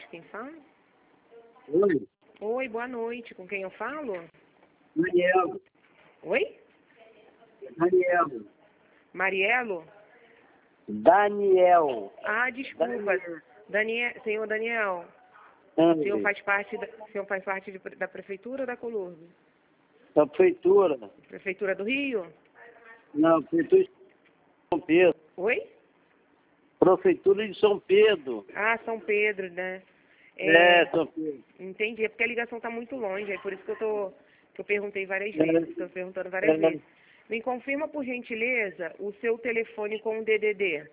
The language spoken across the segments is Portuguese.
noite, quem fala? Oi, Oi, boa noite, com quem eu falo? Daniel. Oi? Daniel. Marielo? Daniel. Ah, desculpa. Senhor Daniel, o senhor faz parte, da prefeitura ou da Colurbe? Da prefeitura. Prefeitura do Rio? Não, prefeitura de São Pedro. Oi? Prefeitura de São Pedro. Ah, São Pedro, né? São Pedro. Entendi, é porque a ligação está muito longe, é por isso que eu perguntei várias vezes, estou perguntando várias vezes. Me confirma, por gentileza, o seu telefone com o DDD.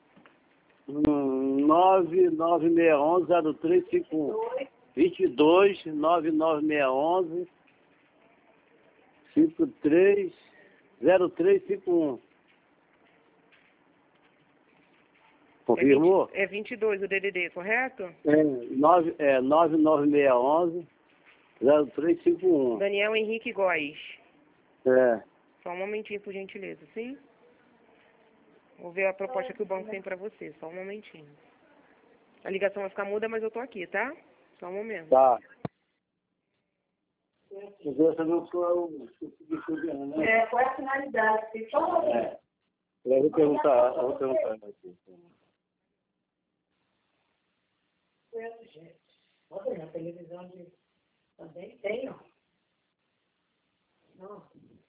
99611-0351. 22-99611-530351. Confirmou? É 22 o DDD, correto? 99611-0351. Daniel Henrique Góes. É. Só um momentinho, por gentileza, sim? Vou ver a proposta que o banco tem para você, só um momentinho. A ligação vai ficar muda, mas eu tô aqui, tá? Só um momento. Tá. Eu quero saber o que eu consegui, né? Qual é a finalidade? Eu vou perguntar. Aqui. Gente, olha, na televisão também tem, ó. Não.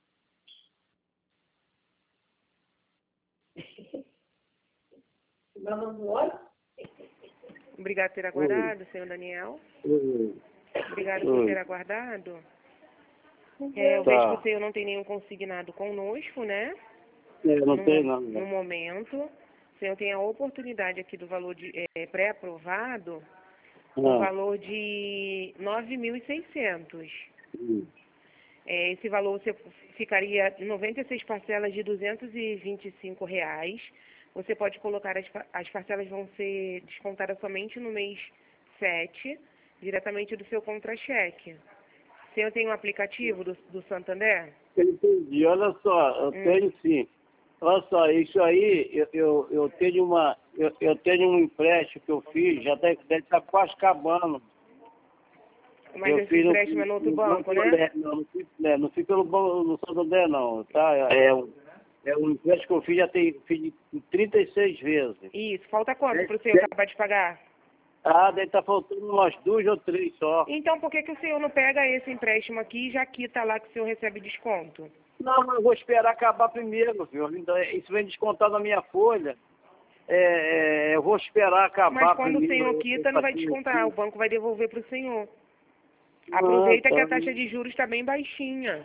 Obrigado por ter aguardado, senhor Daniel. Obrigado por ter aguardado. Eu vejo que o senhor não tem nenhum consignado conosco, né? Não tem, não. No momento. O senhor tem a oportunidade aqui do valor de pré-aprovado, o valor de 9.600. Esse valor você ficaria em 96 parcelas de R$225. Você pode colocar, as parcelas vão ser descontadas somente no mês 7, diretamente do seu contra-cheque. O senhor tem um aplicativo do Santander? Eu entendi. Olha só, eu tenho sim. Olha só, isso aí, eu tenho um empréstimo que eu fiz, já deve estar quase acabando. Mas esse empréstimo é no outro banco, né? Não fica no banco no Santander, não, tá? É um empréstimo que eu fiz 36 vezes. Isso, falta quanto para o senhor acabar de pagar? Daí tá faltando umas 2 ou 3 só. Então, por que o senhor não pega esse empréstimo aqui e já quita lá que o senhor recebe desconto? Não, mas eu vou esperar acabar primeiro, viu? Isso vem descontado na minha folha. Eu vou esperar acabar primeiro. Mas quando primeiro, o senhor quita, não vai descontar. O banco vai devolver para o senhor. Aproveita que a taxa de juros está bem baixinha.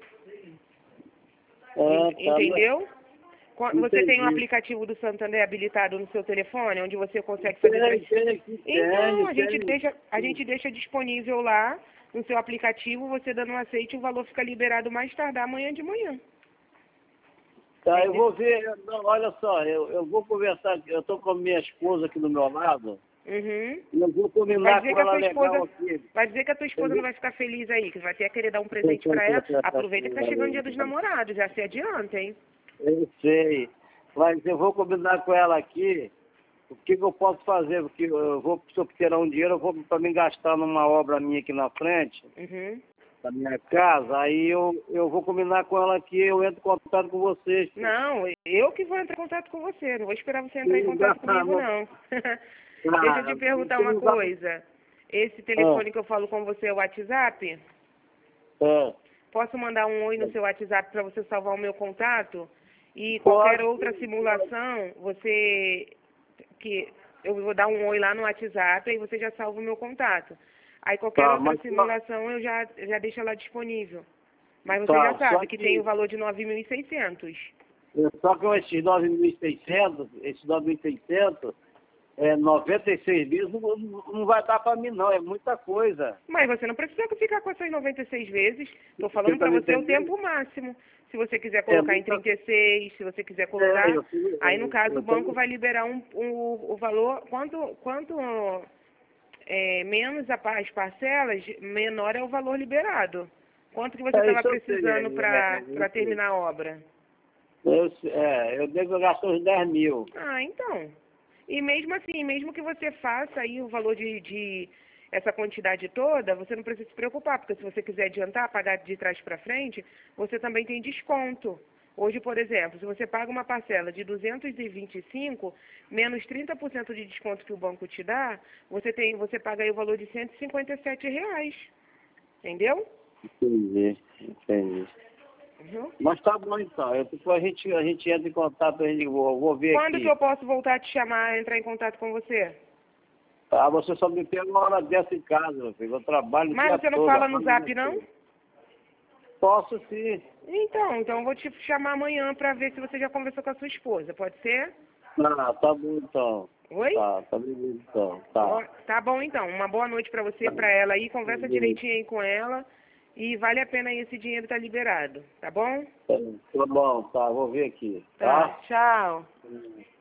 Entendeu? Você tem um aplicativo do Santander habilitado no seu telefone, onde você consegue fazer... Então, a gente deixa disponível lá, no seu aplicativo, você dando um aceite, o valor fica liberado mais tardar amanhã de manhã. Tá, eu vou ver, olha só, eu vou conversar, eu estou com a minha esposa aqui do meu lado, eu vou combinar com ela legal aqui. Vai dizer que a tua esposa não vai ficar feliz aí, que vai ter a querer dar um presente para ela. Aproveita que tá chegando o dia dos namorados, já se adianta, hein? Eu sei, mas eu vou combinar com ela aqui o que eu posso fazer, porque se eu tirar um dinheiro, eu vou para me gastar numa obra minha aqui na frente, da minha casa, aí eu vou combinar com ela aqui, eu entro em contato com vocês. Não, eu que vou entrar em contato com você, não vou esperar você entrar em contato comigo, não. Deixa eu te perguntar uma coisa. Esse telefone que eu falo com você é o WhatsApp? Posso mandar um oi no seu WhatsApp para você salvar o meu contato? E qualquer outra simulação, eu vou dar um oi lá no WhatsApp e você já salva o meu contato. Aí qualquer outra simulação eu já deixo lá disponível. Mas você já sabe que tem o valor de 9.600. Só que esses 9.600, 96 vezes não vai dar para mim não, é muita coisa. Mas você não precisa ficar com essas 96 vezes. Estou falando para você o tempo máximo. Se você quiser colocar em 36, se você quiser colocar... aí, no caso, o banco vai liberar o valor... Quanto menos as parcelas, menor é o valor liberado. Quanto que você estava precisando para terminar a obra? Eu devo gastar uns 10 mil. Então. E mesmo assim, mesmo que você faça aí o valor de essa quantidade toda, você não precisa se preocupar, porque se você quiser adiantar, pagar de trás para frente, você também tem desconto. Hoje, por exemplo, se você paga uma parcela de 225, menos 30% de desconto que o banco te dá, você paga aí o valor de R$ 157. Entendeu? Entendi. Uhum. Mas tá bom então. Depois a gente entra em contato, vou ver Quando aqui. que eu posso voltar a te chamar, entrar em contato com você? Tá, você só me pega uma hora dessa em casa, meu filho. Eu trabalho o Mas dia você não todo. fala no zap, não? Posso sim. Então eu vou te chamar amanhã para ver se você já conversou com a sua esposa, pode ser? Ah, tá bom então. Oi? Tá beleza então. Tá. Tá bom então, uma boa noite para você, para ela aí, conversa direitinho aí com ela e vale a pena aí, esse dinheiro tá liberado, tá bom? Tá bom, tá. Vou ver aqui. Tá, Tá? tchau.